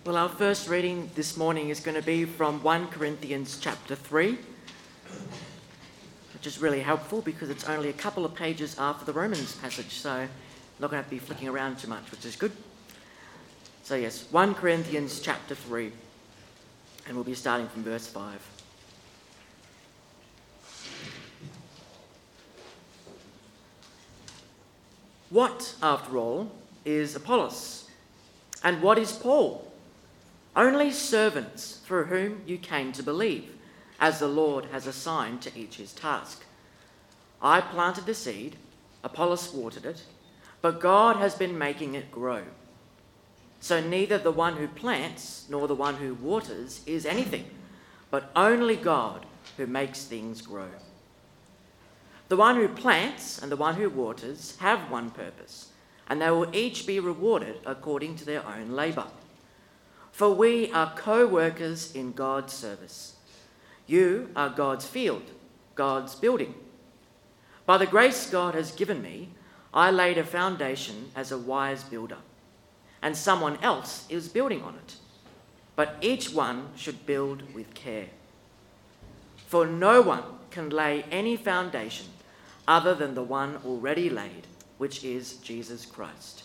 Well, our first reading this morning is going to be from 1 Corinthians chapter 3, which is really helpful because it's only a couple of pages after the Romans passage, so I'm not going to have to be flicking around too much, which is good. So yes, 1 Corinthians chapter 3, and we'll be starting from verse 5. What, after all, is Apollos? And what is Paul? Only servants through whom you came to believe, as the Lord has assigned to each his task. I planted the seed, Apollos watered it, but God has been making it grow. So neither the one who plants nor the one who waters is anything, but only God who makes things grow. The one who plants and the one who waters have one purpose, and they will each be rewarded according to their own labour. For we are co-workers in God's service. You are God's field, God's building. By the grace God has given me, I laid a foundation as a wise builder, and someone else is building on it. But each one should build with care. For no one can lay any foundation other than the one already laid, which is Jesus Christ.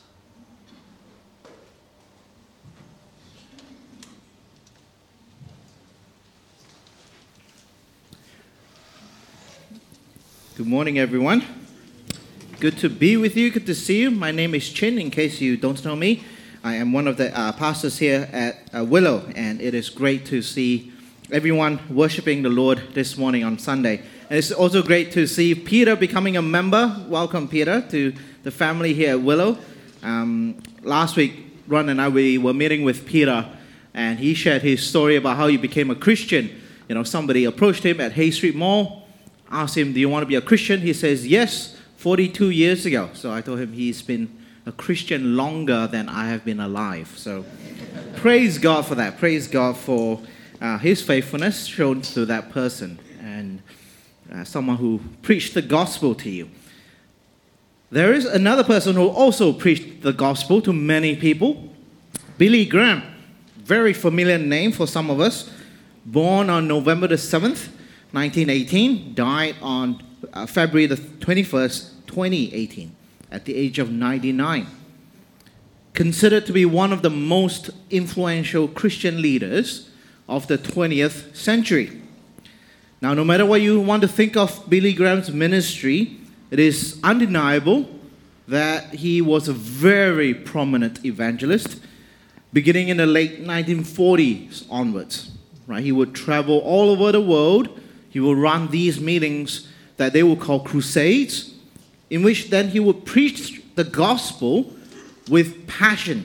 Good morning, everyone. Good to be with you. Good to see you. My name is Chin, in case you don't know me. I am one of the pastors here at Willow, and it is great to see everyone worshiping the Lord this morning on Sunday. And it's also great to see Peter becoming a member. Welcome, Peter, to the family here at Willow. Last week, Ron and I, we were meeting with Peter, and he shared his story about how he became a Christian. You know, somebody approached him at Hay Street Mall, asked him, do you want to be a Christian? He says, yes, 42 years ago. So I told him he's been a Christian longer than I have been alive. So praise God for that. Praise God for his faithfulness shown to that person and someone who preached the gospel to you. There is another person who also preached the gospel to many people, Billy Graham. Very familiar name for some of us. Born on November the 7th, 1918, died on February the 21st, 2018, at the age of 99. Considered to be one of the most influential Christian leaders of the 20th century. Now, no matter what you want to think of Billy Graham's ministry, it is undeniable that he was a very prominent evangelist, beginning in the late 1940s onwards. Right? He would travel all over the world. He would run these meetings that they would call crusades, in which then he would preach the gospel with passion.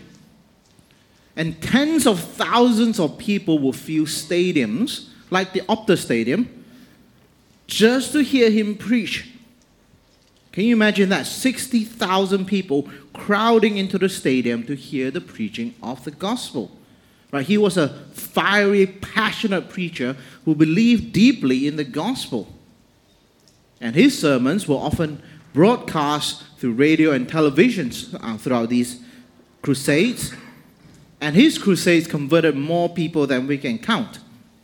And tens of thousands of people would fill stadiums, like the Optus Stadium, just to hear him preach. Can you imagine that? 60,000 people crowding into the stadium to hear the preaching of the gospel. Right? He was a fiery, passionate preacher who believed deeply in the gospel. And his sermons were often broadcast through radio and television throughout these crusades. And his crusades converted more people than we can count.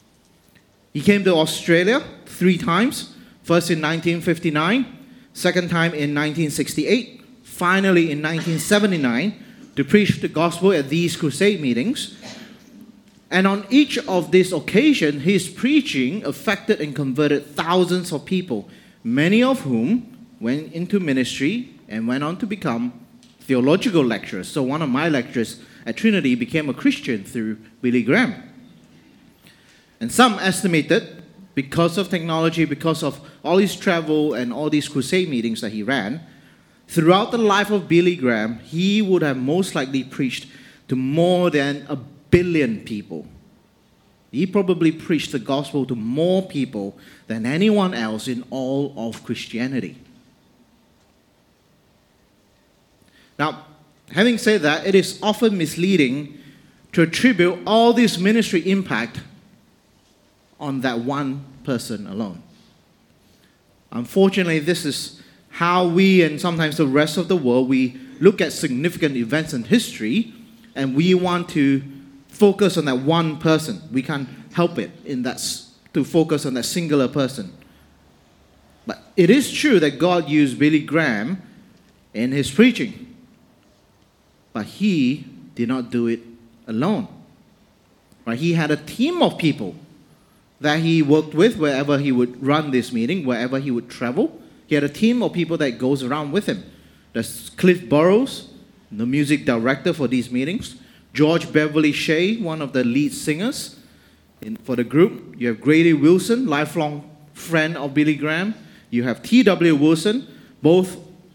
He came to Australia 3 times, first in 1959, second time in 1968, finally in 1979, to preach the gospel at these crusade meetings. And on each of these occasions, his preaching affected and converted thousands of people, many of whom went into ministry and went on to become theological lecturers. So one of my lecturers at Trinity became a Christian through Billy Graham. And some estimated, because of technology, because of all his travel and all these crusade meetings that he ran, throughout the life of Billy Graham, he would have most likely preached to more than 1 billion people. He probably preached the gospel to more people than anyone else in all of Christianity. Now, having said that, it is often misleading to attribute all this ministry impact on that one person alone. Unfortunately, this is how we and sometimes the rest of the world, we look at significant events in history and we want to focus on that one person. We can't help it to focus on that singular person. But it is true that God used Billy Graham in his preaching. But he did not do it alone. Right? He had a team of people that he worked with wherever he would run this meeting, wherever he would travel. He had a team of people that goes around with him. There's Cliff Burrows, the music director for these meetings. George Beverly Shea, one of the lead singers for the group. You have Grady Wilson, lifelong friend of Billy Graham. You have T.W. Wilson, both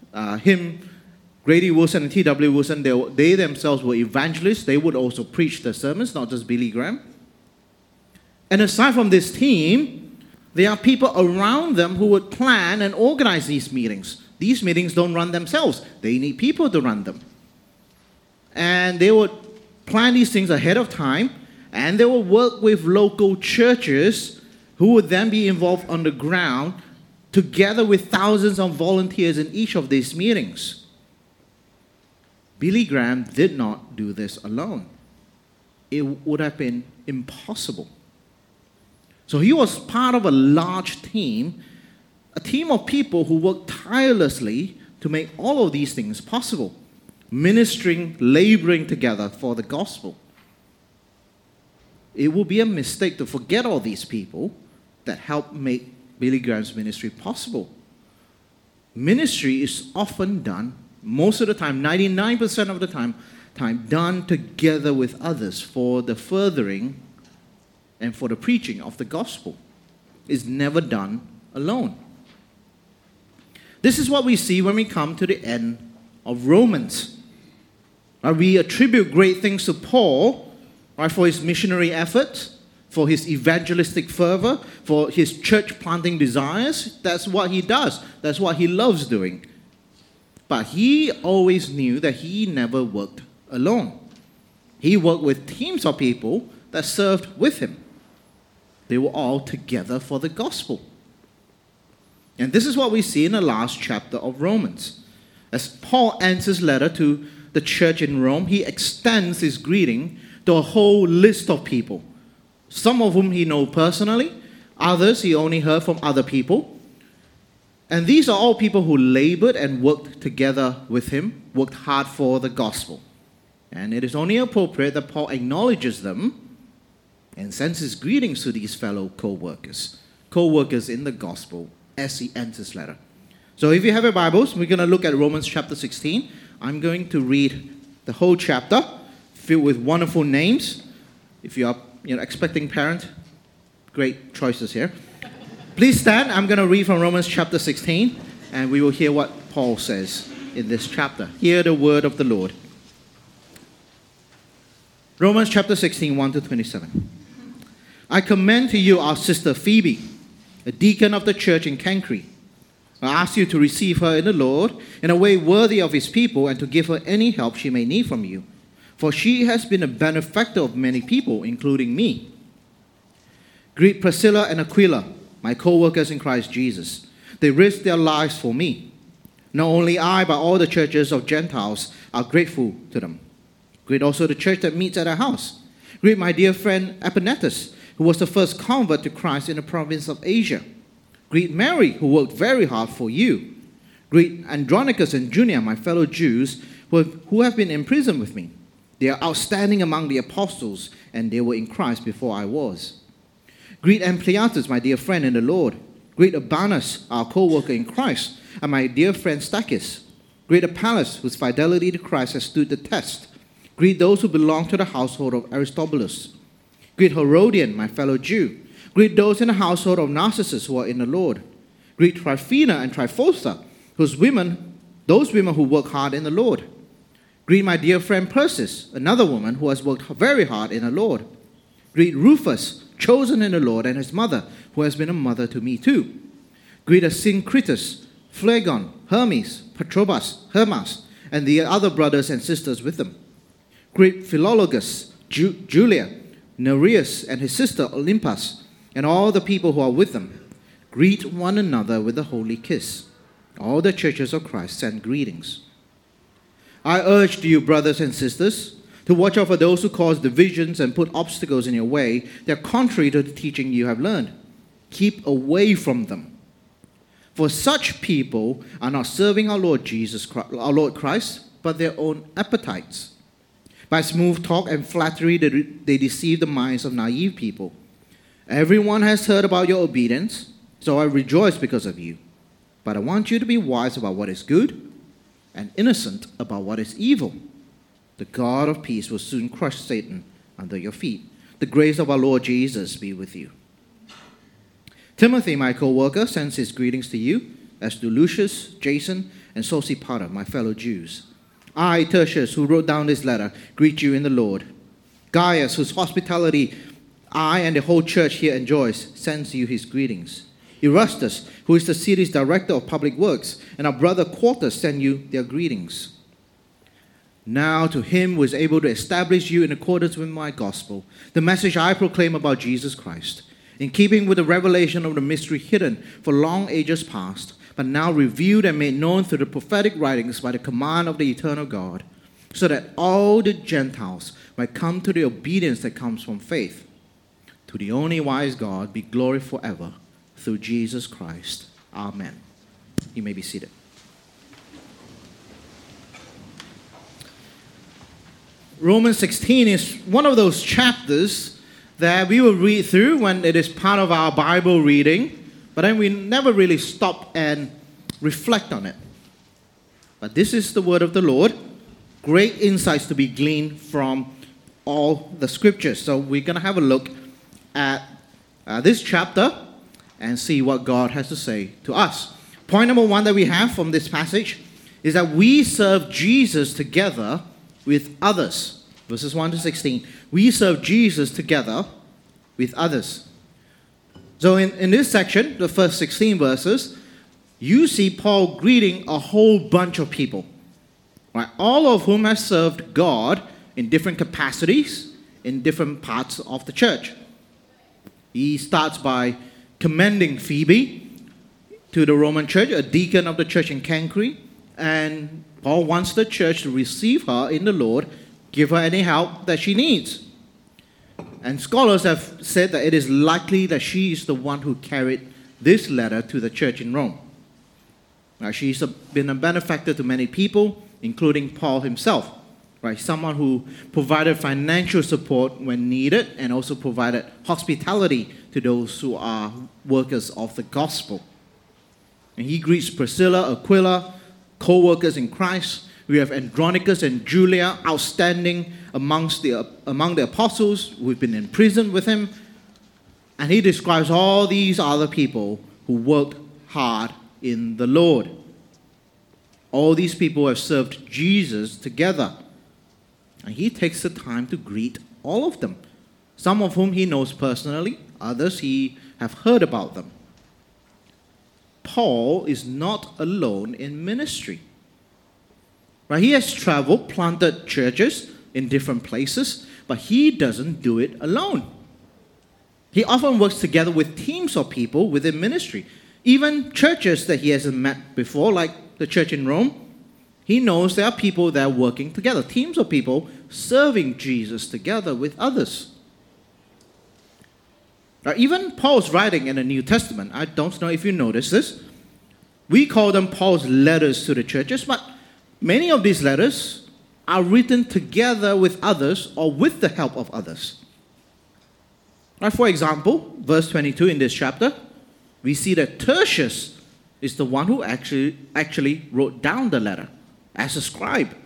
Grady Wilson and T.W. Wilson, they themselves were evangelists. They would also preach the sermons, not just Billy Graham. And aside from this team, there are people around them who would plan and organize these meetings. These meetings don't run themselves. They need people to run them. And they would plan these things ahead of time, and they would work with local churches who would then be involved on the ground together with thousands of volunteers in each of these meetings. Billy Graham did not do this alone. It would have been impossible. So he was part of a large team, a team of people who worked tirelessly to make all of these things possible, ministering, laboring together for the gospel. It would be a mistake to forget all these people that helped make Billy Graham's ministry possible. Ministry is often done, most of the time, 99% of the time done together with others for the furthering and for the preaching of the gospel. It's never done alone. This is what we see when we come to the end of Romans. We attribute great things to Paul for his missionary efforts, for his evangelistic fervor, for his church planting desires. That's what he does. That's what he loves doing. But he always knew that he never worked alone. He worked with teams of people that served with him. They were all together for the gospel. And this is what we see in the last chapter of Romans. As Paul ends his letter to the church in Rome, he extends his greeting to a whole list of people. Some of whom he knows personally, others he only heard from other people. And these are all people who labored and worked together with him, worked hard for the gospel. And it is only appropriate that Paul acknowledges them and sends his greetings to these fellow co-workers in the gospel as he ends his letter. So if you have your Bibles, we're going to look at Romans chapter 16. I'm going to read the whole chapter, filled with wonderful names. If you are expecting parent, great choices here. Please stand. I'm going to read from Romans chapter 16, and we will hear what Paul says in this chapter. Hear the word of the Lord. Romans chapter 16, 1 to 27. I commend to you our sister Phoebe, a deacon of the church in Cenchreae. I ask you to receive her in the Lord in a way worthy of his people and to give her any help she may need from you. For she has been a benefactor of many people, including me. Greet Priscilla and Aquila, my co-workers in Christ Jesus. They risked their lives for me. Not only I, but all the churches of Gentiles are grateful to them. Greet also the church that meets at our house. Greet my dear friend Epanetus, who was the first convert to Christ in the province of Asia. Greet Mary, who worked very hard for you. Greet Andronicus and Junia, my fellow Jews, who have been in prison with me. They are outstanding among the apostles, and they were in Christ before I was. Greet Ampliatus, my dear friend in the Lord. Greet Urbanus, our co-worker in Christ, and my dear friend Stachys. Greet Apelles, whose fidelity to Christ has stood the test. Greet those who belong to the household of Aristobulus. Greet Herodian, my fellow Jew. Greet those in the household of Narcissus who are in the Lord. Greet Tryphena and Tryphosa, those women who work hard in the Lord. Greet my dear friend Persis, another woman who has worked very hard in the Lord. Greet Rufus, chosen in the Lord, and his mother, who has been a mother to me too. Greet Asyncritus, Phlegon, Hermes, Patrobas, Hermas, and the other brothers and sisters with them. Greet Philologus, Julia, Nereus and his sister Olympas, and all the people who are with them. Greet one another with a holy kiss. All the churches of Christ send greetings. I urge you, brothers and sisters, to watch out for those who cause divisions and put obstacles in your way. They're contrary to the teaching you have learned. Keep away from them. For such people are not serving our Lord Christ, but their own appetites. By smooth talk and flattery, they deceive the minds of naive people. Everyone has heard about your obedience, so I rejoice because of you. But I want you to be wise about what is good and innocent about what is evil. The God of peace will soon crush Satan under your feet. The grace of our Lord Jesus be with you. Timothy, my co-worker, sends his greetings to you, as do Lucius, Jason, and Sosipater, my fellow Jews. I, Tertius, who wrote down this letter, greet you in the Lord. Gaius, whose hospitality I and the whole church here enjoys, sends you his greetings. Erastus, who is the city's director of public works, and our brother Quartus send you their greetings. Now to him who is able to establish you in accordance with my gospel, the message I proclaim about Jesus Christ, in keeping with the revelation of the mystery hidden for long ages past, but now revealed and made known through the prophetic writings by the command of the eternal God, so that all the Gentiles might come to the obedience that comes from faith. To the only wise God be glory forever, through Jesus Christ. Amen. You may be seated. Romans 16 is one of those chapters that we will read through when it is part of our Bible reading, but then we never really stop and reflect on it. But this is the word of the Lord. Great insights to be gleaned from all the scriptures. So we're going to have a look at this chapter and see what God has to say to us. Point number one that we have from this passage is that we serve Jesus together with others. Verses 1 to 16. We serve Jesus together with others. So in this section, the first 16 verses, you see Paul greeting a whole bunch of people, right? All of whom have served God in different capacities in different parts of the church. He starts by commending Phoebe to the Roman church, a deacon of the church in Cenchreae, and Paul wants the church to receive her in the Lord, give her any help that she needs. And scholars have said that it is likely that she is the one who carried this letter to the church in Rome. Now, she's been a benefactor to many people, including Paul himself, right? Someone who provided financial support when needed and also provided hospitality to those who are workers of the gospel. And he greets Priscilla, Aquila, co-workers in Christ. We have Andronicus and Julia, outstanding among the apostles who've been in prison with him. And he describes all these other people who worked hard in the Lord. All these people have served Jesus together. And he takes the time to greet all of them, some of whom he knows personally, others he have heard about them. Paul is not alone in ministry. Right? He has traveled, planted churches in different places, but he doesn't do it alone. He often works together with teams of people within ministry. Even churches that he hasn't met before, like the church in Rome, he knows there are people that are working together, teams of people serving Jesus together with others. Now, even Paul's writing in the New Testament, I don't know if you notice this, we call them Paul's letters to the churches, but many of these letters are written together with others or with the help of others. Right, for example, verse 22 in this chapter, we see that Tertius is the one who actually wrote down the letter as a scribe.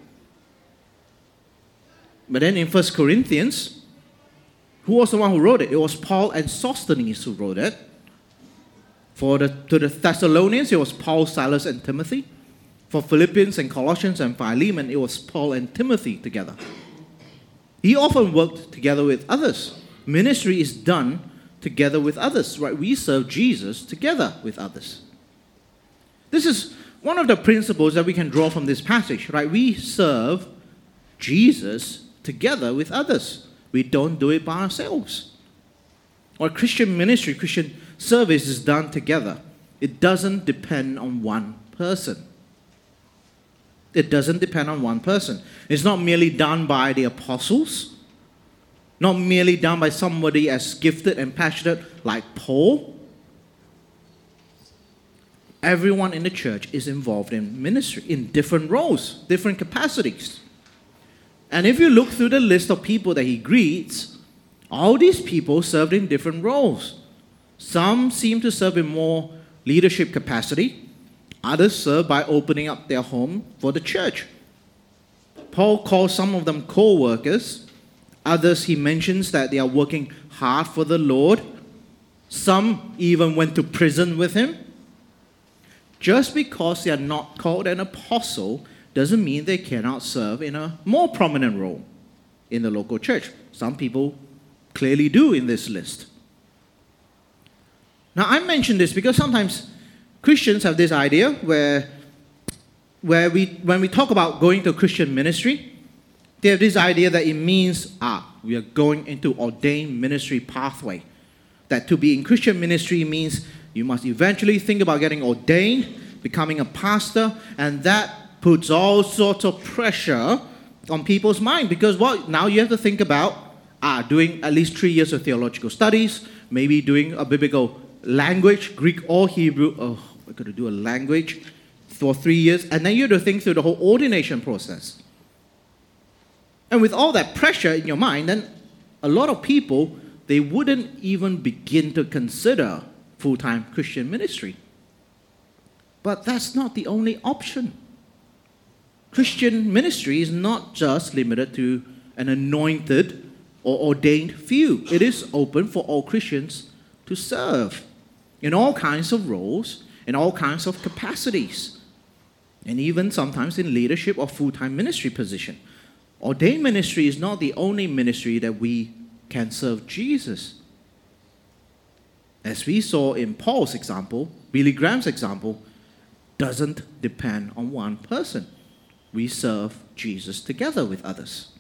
But then in 1 Corinthians, who was the one who wrote it? It was Paul and Sosthenes who wrote it. To the Thessalonians, it was Paul, Silas, and Timothy. For Philippians and Colossians and Philemon, it was Paul and Timothy together. He often worked together with others. Ministry is done together with others, right? We serve Jesus together with others. This is one of the principles that we can draw from this passage, right? We serve Jesus together with others. We don't do it by ourselves. Or Christian ministry, Christian service is done together. It doesn't depend on one person. It doesn't depend on one person. It's not merely done by the apostles, not merely done by somebody as gifted and passionate like Paul. Everyone in the church is involved in ministry in different roles, different capacities. And if you look through the list of people that he greets, all these people served in different roles. Some seem to serve in more leadership capacity. Others serve by opening up their home for the church. Paul calls some of them co-workers. Others, he mentions that they are working hard for the Lord. Some even went to prison with him. Just because they are not called an apostle doesn't mean they cannot serve in a more prominent role in the local church. Some people clearly do in this list. Now, I mention this because sometimes Christians have this idea where when we talk about going to Christian ministry, they have this idea that it means, we are going into ordained ministry pathway. That to be in Christian ministry means you must eventually think about getting ordained, becoming a pastor, and that puts all sorts of pressure on people's mind. Because now you have to think about doing at least 3 years of theological studies, maybe doing a biblical language, Greek or Hebrew. We're going to do a language for 3 years, and then you have to think through the whole ordination process. And with all that pressure in your mind, then a lot of people, they wouldn't even begin to consider full-time Christian ministry. But that's not the only option. Christian ministry is not just limited to an anointed or ordained few. It is open for all Christians to serve in all kinds of roles, in all kinds of capacities, and even sometimes in leadership or full-time ministry position. Ordained ministry is not the only ministry that we can serve Jesus. As we saw in Paul's example, Billy Graham's example, doesn't depend on one person. We serve Jesus together with others.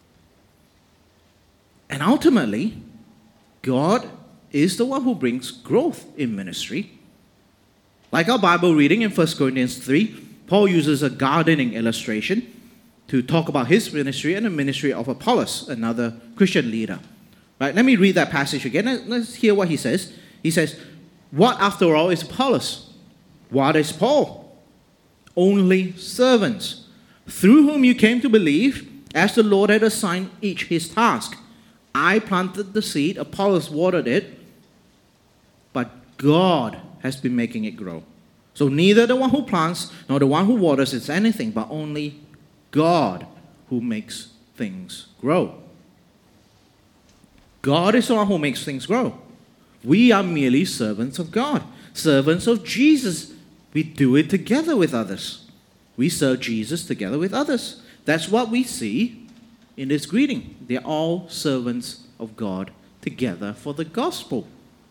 And ultimately, God is the one who brings growth in ministry. Like our Bible reading in 1 Corinthians 3, Paul uses a gardening illustration to talk about his ministry and the ministry of Apollos, another Christian leader. Right? Let me read that passage again. Let's hear what he says. He says, "What after all is Apollos? What is Paul? Only servants, through whom you came to believe, as the Lord had assigned each his task. I planted the seed, Apollos watered it, but God has been making it grow. So neither the one who plants nor the one who waters is anything, but only God who makes things grow." God is the one who makes things grow. We are merely servants of God, servants of Jesus. We do it together with others. We serve Jesus together with others. That's what we see in this greeting. They're all servants of God together for the gospel.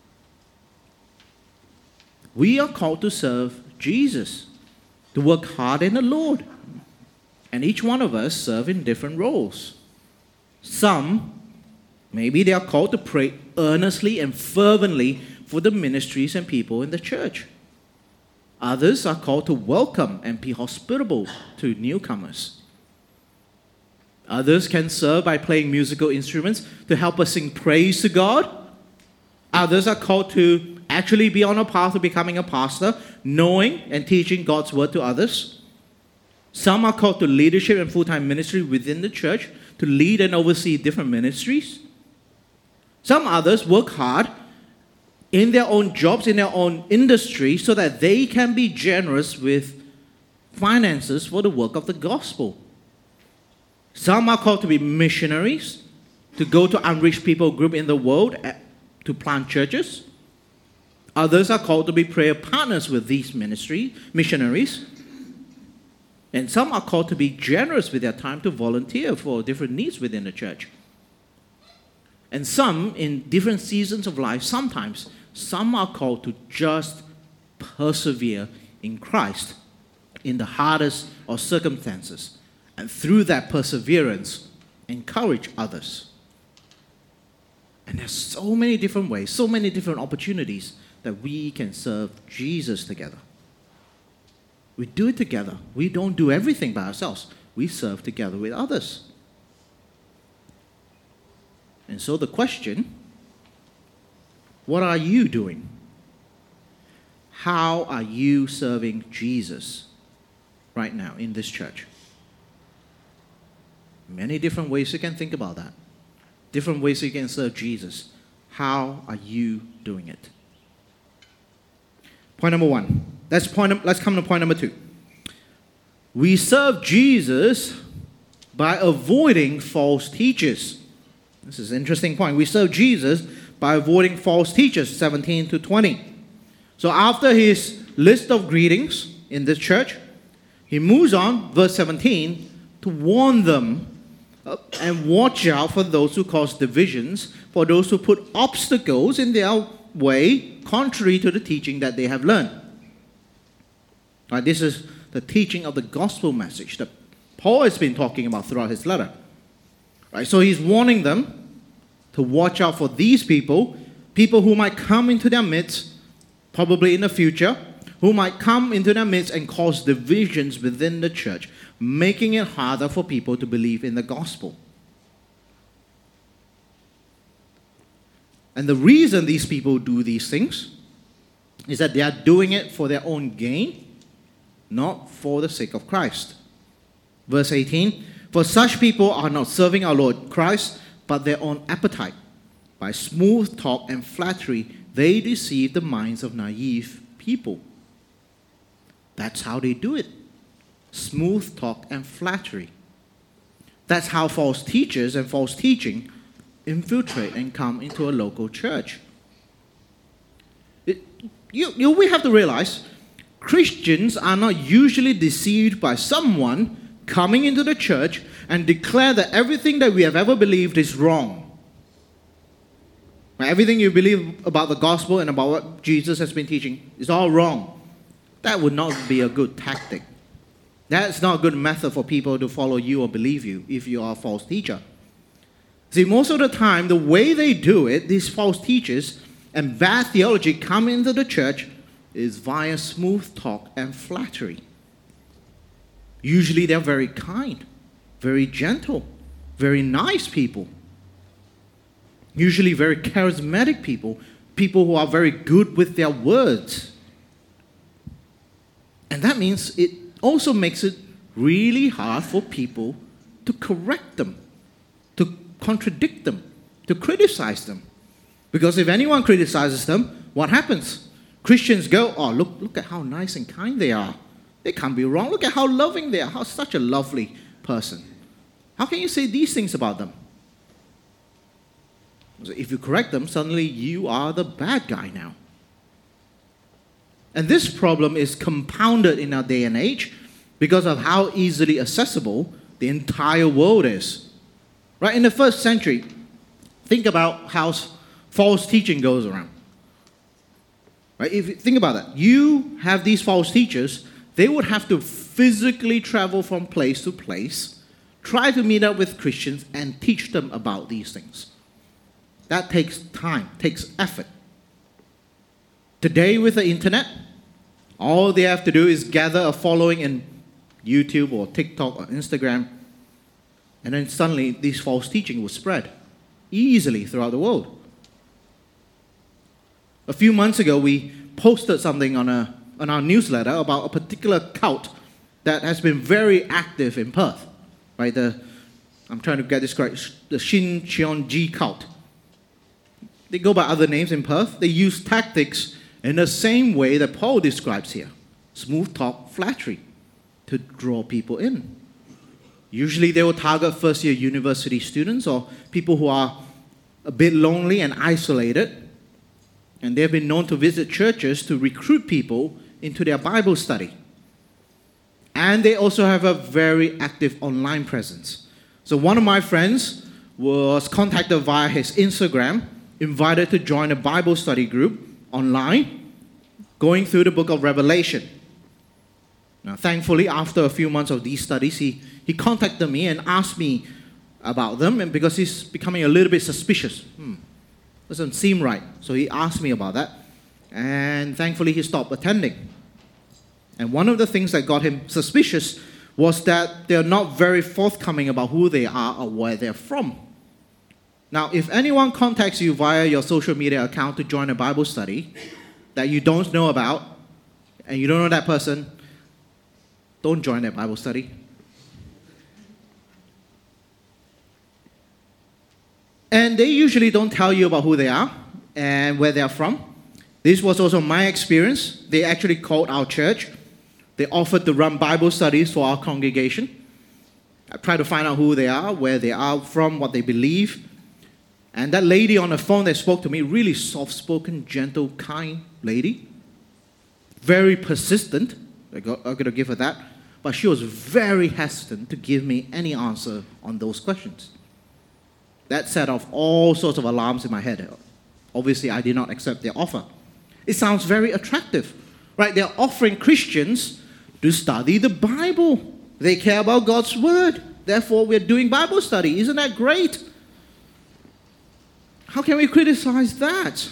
We are called to serve Jesus, to work hard in the Lord. And each one of us serve in different roles. Some, maybe they are called to pray earnestly and fervently for the ministries and people in the church. Others are called to welcome and be hospitable to newcomers. Others can serve by playing musical instruments to help us sing praise to God. Others are called to actually be on a path to becoming a pastor, knowing and teaching God's word to others. Some are called to leadership and full-time ministry within the church to lead and oversee different ministries. Some others work hard in their own jobs, in their own industry, so that they can be generous with finances for the work of the gospel. Some are called to be missionaries, to go to unreached people group in the world, to plant churches. Others are called to be prayer partners with these missionaries. And some are called to be generous with their time to volunteer for different needs within the church. And some, in different seasons of life, sometimes, some are called to just persevere in Christ in the hardest of circumstances. And through that perseverance, encourage others. And there's so many different ways, so many different opportunities that we can serve Jesus together. We do it together. We don't do everything by ourselves. We serve together with others. And so the question, what are you doing? How are you serving Jesus right now in this church? Many different ways you can think about that. Different ways you can serve Jesus. How are you doing it? Point number one. Let's come to point number two. We serve Jesus by avoiding false teachers. This is an interesting point. We serve Jesus by avoiding false teachers, 17 to 20. So after his list of greetings in this church, he moves on, verse 17, to warn them and watch out for those who cause divisions, for those who put obstacles in their way, contrary to the teaching that they have learned. Right, this is the teaching of the gospel message that Paul has been talking about throughout his letter. Right, so he's warning them to watch out for these people who might come into their midst, probably in the future, who might come into their midst and cause divisions within the church, making it harder for people to believe in the gospel. And the reason these people do these things is that they are doing it for their own gain, not for the sake of Christ. Verse 18, for such people are not serving our Lord Christ, but their own appetite. By smooth talk and flattery, they deceive the minds of naive people. That's how they do it. Smooth talk and flattery. That's how false teachers and false teaching infiltrate and come into a local church. We have to realize, Christians are not usually deceived by someone coming into the church and declare that everything that we have ever believed is wrong. Everything you believe about the gospel and about what Jesus has been teaching is all wrong. That would not be a good tactic. That's not a good method for people to follow you or believe you if you are a false teacher. See, most of the time, the way they do it, these false teachers and bad theology come into the church is via smooth talk and flattery. Usually they're very kind, very gentle, very nice people. Usually very charismatic people who are very good with their words. And that means it also makes it really hard for people to correct them, to contradict them, to criticize them. Because if anyone criticizes them, what happens? Christians go, oh, look at how nice and kind they are. They can't be wrong. Look at how loving they are. How such a lovely person. How can you say these things about them? So if you correct them, suddenly you are the bad guy now. And this problem is compounded in our day and age because of how easily accessible the entire world is. Right? In the first century, think about how false teaching goes around. Right? If you think about that, you have these false teachers, they would have to physically travel from place to place, try to meet up with Christians and teach them about these things. That takes time, takes effort. Today with the internet, all they have to do is gather a following in YouTube or TikTok or Instagram, and then suddenly this false teaching will spread easily throughout the world. A few months ago, we posted something on our newsletter about a particular cult that has been very active in Perth. Right? I'm trying to get this correct. The Shin Cheon Ji cult. They go by other names in Perth. They use tactics in the same way that Paul describes here. Smooth talk, flattery, to draw people in. Usually they will target first-year university students or people who are a bit lonely and isolated. And they've been known to visit churches to recruit people into their Bible study. And they also have a very active online presence. So one of my friends was contacted via his Instagram, invited to join a Bible study group online, going through the book of Revelation. Now, thankfully, after a few months of these studies, he contacted me and asked me about them, and because he's becoming a little bit suspicious. Doesn't seem right. So he asked me about that, and thankfully he stopped attending. And one of the things that got him suspicious was that they're not very forthcoming about who they are or where they're from. Now, if anyone contacts you via your social media account to join a Bible study that you don't know about, and you don't know that person, don't join that Bible study. And they usually don't tell you about who they are and where they are from. This was also my experience. They actually called our church. They offered to run Bible studies for our congregation. I tried to find out who they are, where they are from, what they believe. And that lady on the phone that spoke to me, really soft-spoken, gentle, kind lady. Very persistent. I'm going to give her that. But she was very hesitant to give me any answer on those questions. That set off all sorts of alarms in my head. Obviously, I did not accept their offer. It sounds very attractive, right? They're offering Christians to study the Bible. They care about God's Word. Therefore, we're doing Bible study. Isn't that great? How can we criticize that?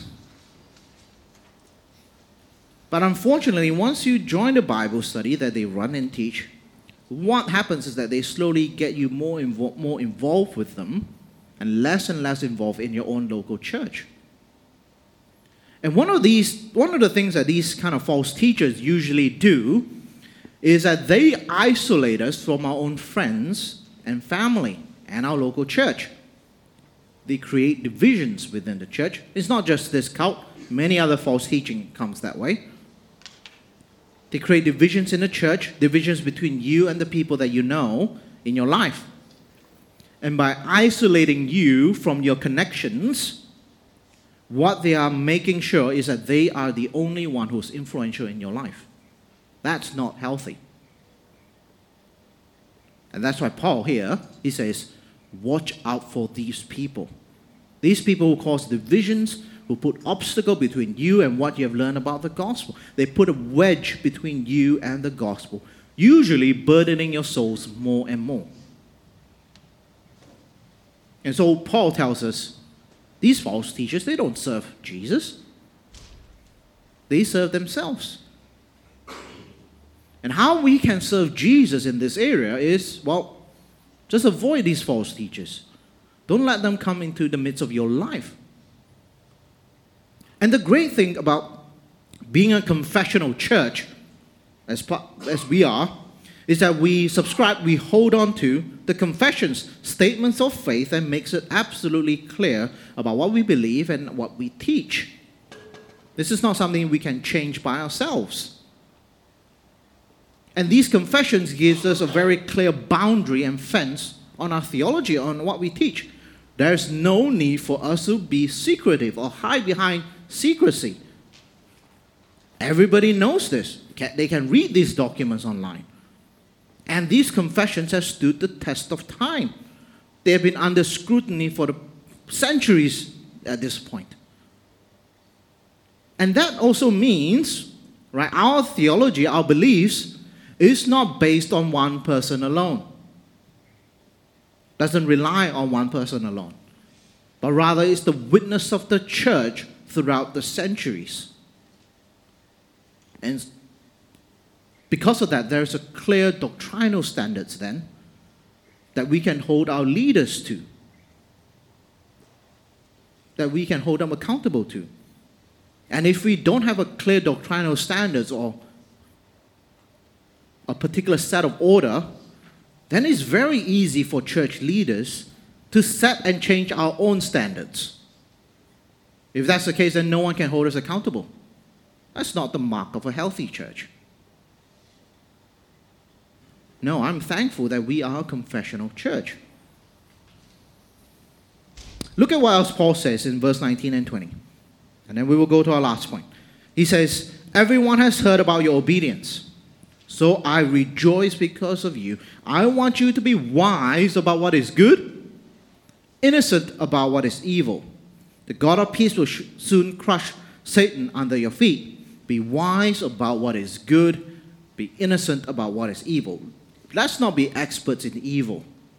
But unfortunately, once you join the Bible study that they run and teach, what happens is that they slowly get you more involved with them and less involved in your own local church. And one of the things that these kind of false teachers usually do is that they isolate us from our own friends and family and our local church. They create divisions within the church. It's not just this cult. Many other false teaching comes that way. They create divisions in the church, divisions between you and the people that you know in your life. And by isolating you from your connections, what they are making sure is that they are the only one who's influential in your life. That's not healthy. And that's why Paul here, he says, watch out for these people. These people who cause divisions, who put obstacle between you and what you have learned about the gospel. They put a wedge between you and the gospel, usually burdening your souls more and more. And so Paul tells us, these false teachers, they don't serve Jesus. They serve themselves. And how we can serve Jesus in this area is, well, just avoid these false teachers. Don't let them come into the midst of your life. And the great thing about being a confessional church, as we are, is that we hold on to the confessions, statements of faith, and makes it absolutely clear about what we believe and what we teach. This is not something we can change by ourselves. And these confessions gives us a very clear boundary and fence on our theology, on what we teach. There's no need for us to be secretive or hide behind secrecy. Everybody knows this. They can read these documents online. And these confessions have stood the test of time. They have been under scrutiny for the centuries at this point. And that also means, right, our theology, our beliefs, is not based on one person alone. Doesn't rely on one person alone. But rather is the witness of the church throughout the centuries. And because of that, there's a clear doctrinal standards then that we can hold our leaders to, that we can hold them accountable to. And if we don't have a clear doctrinal standards or a particular set of order, then it's very easy for church leaders to set and change our own standards. If that's the case, then no one can hold us accountable. That's not the mark of a healthy church. No, I'm thankful that we are a confessional church. Look at what else Paul says in verse 19 and 20. And then we will go to our last point. He says, everyone has heard about your obedience. So I rejoice because of you. I want you to be wise about what is good, innocent about what is evil. The God of peace will soon crush Satan under your feet. Be wise about what is good. Be innocent about what is evil. Let's not be experts in evil.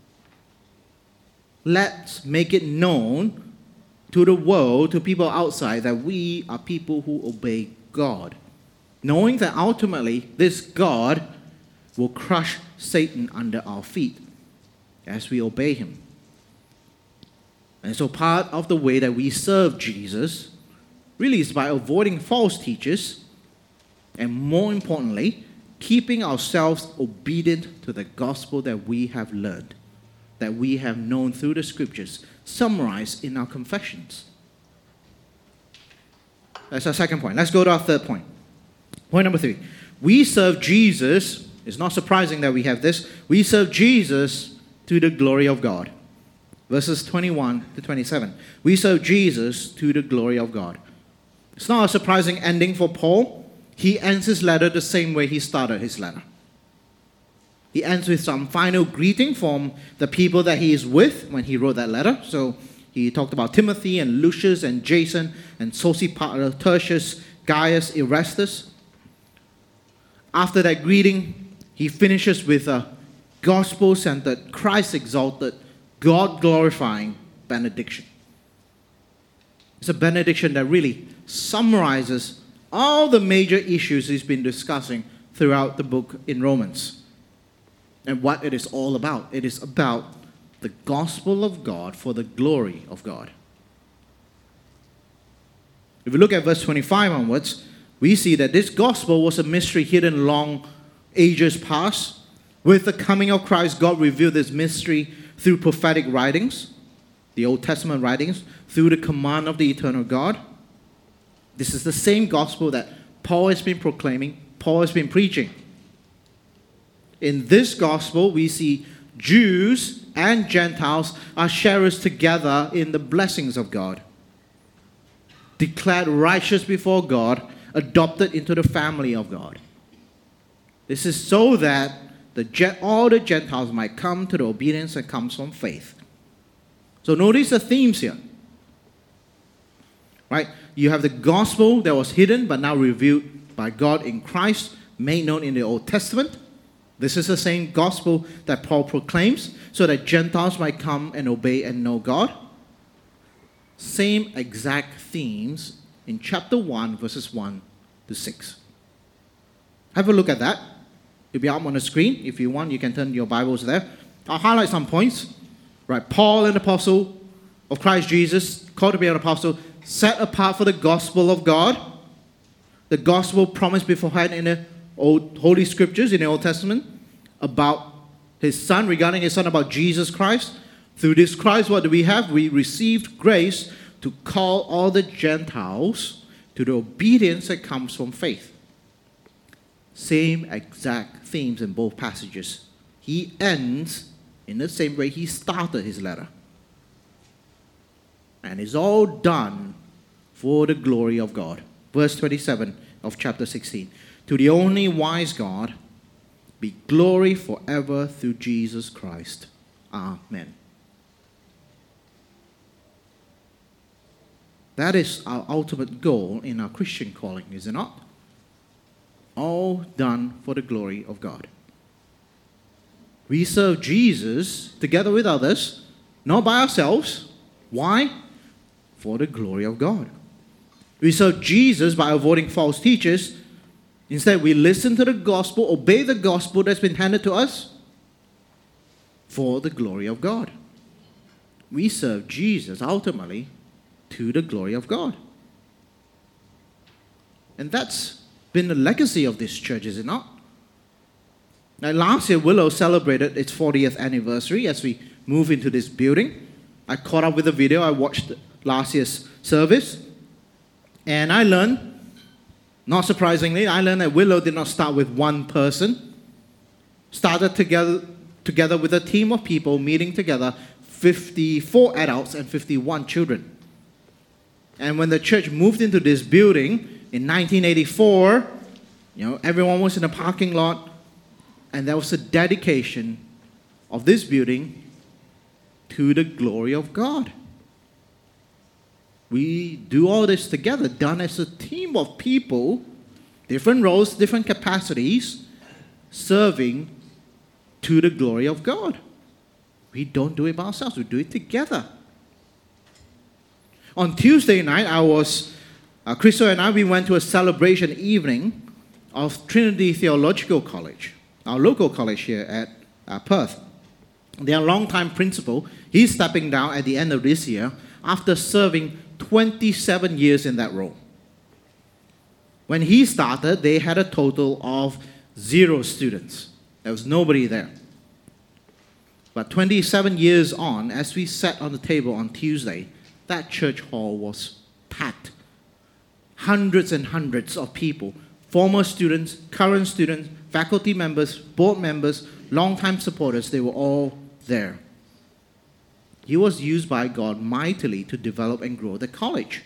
Let's make it known to the world, to people outside, that we are people who obey God. knowing that ultimately this God will crush Satan under our feet as we obey him. And so part of the way that we serve Jesus really is by avoiding false teachers and, more importantly, keeping ourselves obedient to the gospel that we have learned, that we have known through the scriptures, summarized in our confessions. That's our second point. Let's go to our third point. Point number 3. We serve Jesus. It's not surprising that we have this. We serve Jesus to the glory of God. Verses 21 to 27. We serve Jesus to the glory of God. It's not a surprising ending for Paul. He ends his letter the same way he started his letter. He ends with some final greeting from the people that he is with when he wrote that letter. So he talked about Timothy and Lucius and Jason and Sosipater, Tertius, Gaius, Erastus. After that greeting, he finishes with a gospel-centered, Christ-exalted, God-glorifying benediction. It's a benediction that really summarizes all the major issues he's been discussing throughout the book in Romans and what it is all about. It is about the gospel of God for the glory of God. If we look at verse 25 onwards, we see that this gospel was a mystery hidden long ages past. With the coming of Christ, God revealed this mystery through prophetic writings, the Old Testament writings, through the command of the eternal God. This is the same gospel that Paul has been proclaiming, Paul has been preaching. In this gospel, we see Jews and Gentiles are sharers together in the blessings of God, declared righteous before God, adopted into the family of God. This is so that all the Gentiles might come to the obedience that comes from faith. So notice the themes here. Right? You have the gospel that was hidden but now revealed by God in Christ, made known in the Old Testament. This is the same gospel that Paul proclaims so that Gentiles might come and obey and know God. Same exact themes in chapter 1, verses 1 to 6. Have a look at that. It'll be up on the screen. If you want, you can turn your Bibles there. I'll highlight some points. Right, Paul, an apostle of Christ Jesus, called to be an apostle, set apart for the gospel of God. The gospel promised beforehand in the Holy Scriptures, in the Old Testament, about his Son, regarding his Son, about Jesus Christ. Through this Christ, what do we have? We received grace to call all the Gentiles to the obedience that comes from faith. Same exact themes in both passages. He ends in the same way he started his letter. And it's all done for the glory of God. Verse 27 of chapter 16. To the only wise God be glory forever through Jesus Christ. Amen. That is our ultimate goal in our Christian calling, is it not? All done for the glory of God. We serve Jesus together with others, not by ourselves. Why? For the glory of God. We serve Jesus by avoiding false teachers. Instead, we listen to the gospel, obey the gospel that's been handed to us for the glory of God. We serve Jesus ultimately to the glory of God. And that's been the legacy of this church, is it not? Now, last year, Willow celebrated its 40th anniversary as we move into this building. I caught up with a video. I watched last year's service. And I learned, not surprisingly, that Willow did not start with one person. Started together with a team of people meeting together, 54 adults and 51 children. And when the church moved into this building in 1984, everyone was in a parking lot, and there was a dedication of this building to the glory of God. We do all this together, done as a team of people, different roles, different capacities, serving to the glory of God. We don't do it by ourselves, we do it together. On Tuesday night, Crystal and I, we went to a celebration evening of Trinity Theological College, our local college here at Perth. Their longtime principal, he's stepping down at the end of this year after serving 27 years in that role. When he started, they had a total of 0 students. There was nobody there. But 27 years on, as we sat on the table on Tuesday, that church hall was packed. Hundreds and hundreds of people, former students, current students, faculty members, board members, longtime supporters, they were all there. He was used by God mightily to develop and grow the college.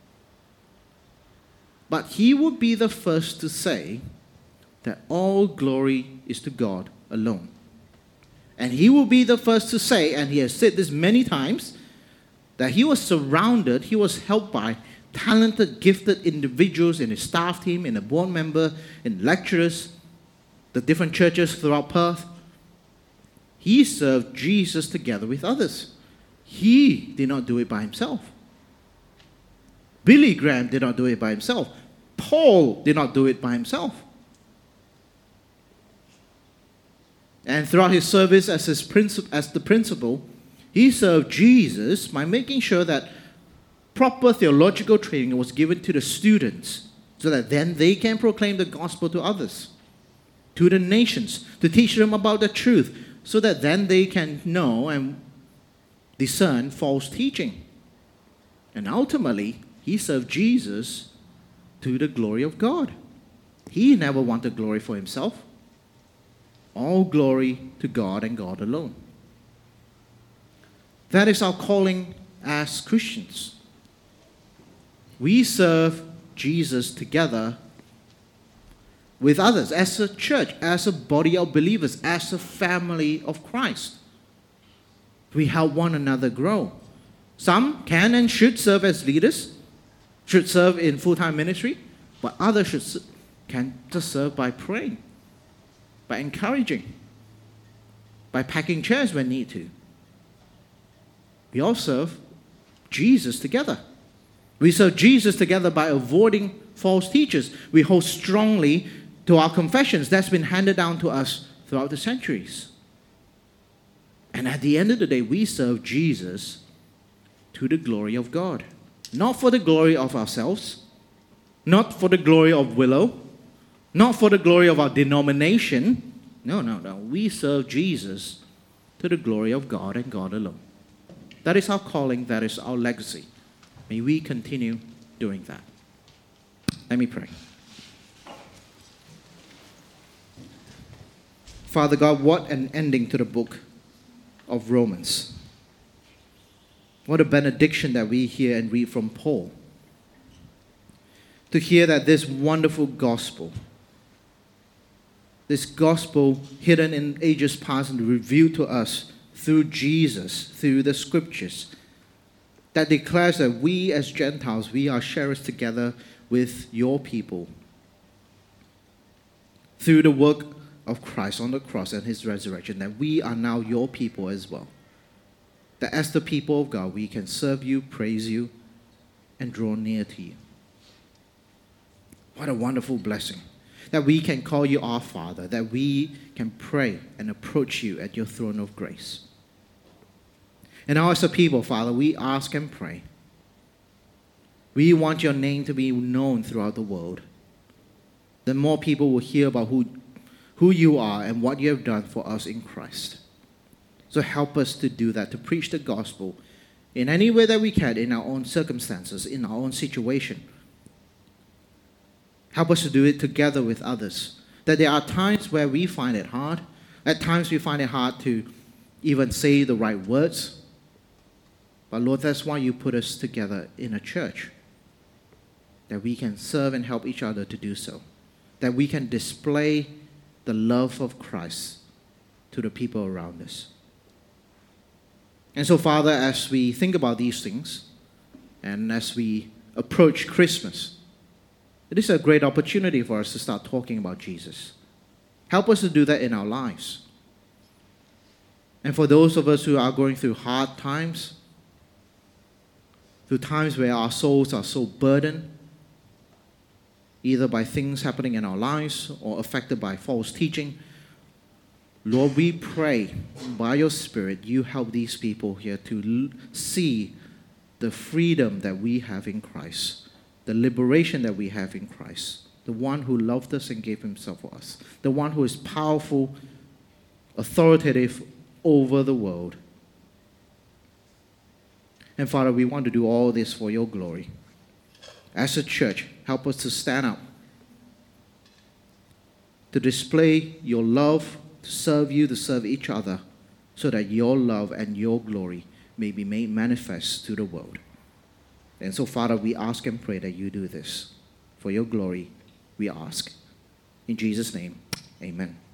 But he would be the first to say that all glory is to God alone. And he will be the first to say, and he has said this many times, that he was surrounded, he was helped by talented, gifted individuals in his staff team, in a board member, in lecturers, the different churches throughout Perth. He served Jesus together with others. He did not do it by himself. Billy Graham did not do it by himself. Paul did not do it by himself. And throughout his service as the principal, he served Jesus by making sure that proper theological training was given to the students so that then they can proclaim the gospel to others, to the nations, to teach them about the truth, so that then they can know and discern false teaching. And ultimately, he served Jesus to the glory of God. He never wanted glory for himself. All glory to God and God alone. That is our calling as Christians. We serve Jesus together with others, as a church, as a body of believers, as a family of Christ. We help one another grow. Some can and should serve as leaders, should serve in full-time ministry, but others can just serve by praying, by encouraging, by packing chairs when need to. We all serve Jesus together. We serve Jesus together by avoiding false teachers. We hold strongly to our confessions that's been handed down to us throughout the centuries. And at the end of the day, we serve Jesus to the glory of God. Not for the glory of ourselves, not for the glory of Willow, not for the glory of our denomination. No. We serve Jesus to the glory of God and God alone. That is our calling, that is our legacy. May we continue doing that. Let me pray. Father God, what an ending to the book of Romans. What a benediction that we hear and read from Paul. To hear that this wonderful gospel, this gospel hidden in ages past and revealed to us through Jesus, through the scriptures, that declares that we as Gentiles, we are sharers together with your people through the work of Christ on the cross and his resurrection, that we are now your people as well. That as the people of God, we can serve you, praise you, and draw near to you. What a wonderful blessing. That we can call you our Father, that we can pray and approach you at your throne of grace. And now as a people, Father, we ask and pray. We want your name to be known throughout the world. Then more people will hear about who you are and what you have done for us in Christ. So help us to do that, to preach the gospel in any way that we can, in our own circumstances, in our own situation. Help us to do it together with others. That there are times where we find it hard. At times we find it hard to even say the right words. But Lord, that's why you put us together in a church. That we can serve and help each other to do so. That we can display the love of Christ to the people around us. And so, Father, as we think about these things, and as we approach Christmas, it is a great opportunity for us to start talking about Jesus. Help us to do that in our lives. And for those of us who are going through hard times, through times where our souls are so burdened, either by things happening in our lives or affected by false teaching. Lord, we pray by your Spirit, you help these people here to see the freedom that we have in Christ, the liberation that we have in Christ, the one who loved us and gave himself for us, the one who is powerful, authoritative over the world. And Father, we want to do all this for your glory. As a church, help us to stand up, to display your love, to serve you, to serve each other, so that your love and your glory may be made manifest to the world. And so, Father, we ask and pray that you do this. For your glory, we ask. In Jesus' name, amen.